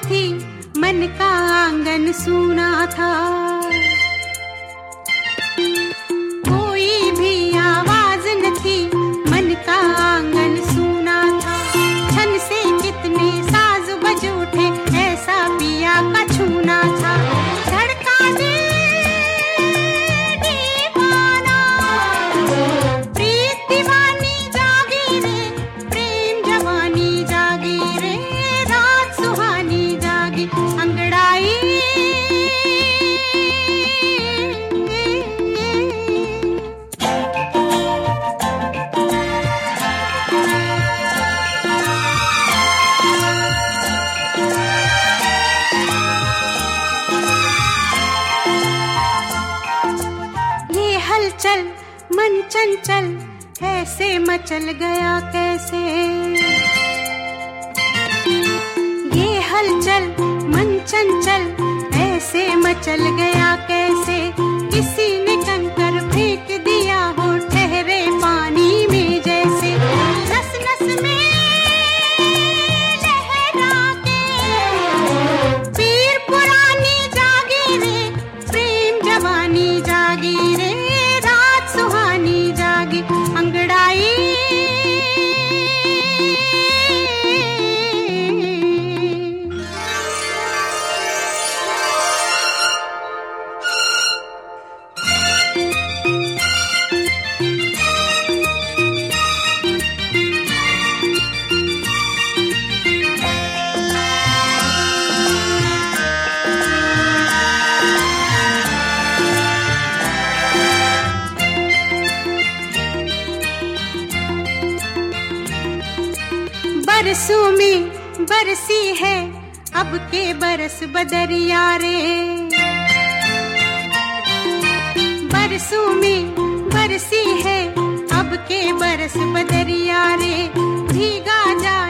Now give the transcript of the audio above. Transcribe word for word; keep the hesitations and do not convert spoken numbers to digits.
थी, मन का आंगन सूना था। कोई भी आवाज न थी, मन का आंगन सूना था। छन से कितने साज बज उठे, ऐसा पिया का छूना था। धड़का दिल दीवाना, प्रीत दीवानी जागी रे, प्रेम जवानी जागी रे, रात सुहानी जागी अंगड़ाई। ये हलचल मन चंचल ऐसे मचल गया कैसे, ये हलचल मन चंचल ऐसे मचल गया कैसे। किसी ने कंकर फेंक दिया हो ठहरे पानी में जैसे। नस नस में लहरा के पीर पुरानी जागी रे, प्रेम जवानी जागी रे, रात सुहानी जागी अंगड़ाई। बरसों में बरसी है अब के बरस बदरिया रे, बरसों में बरसी है अब के बरस बदरिया रे। भीगा जा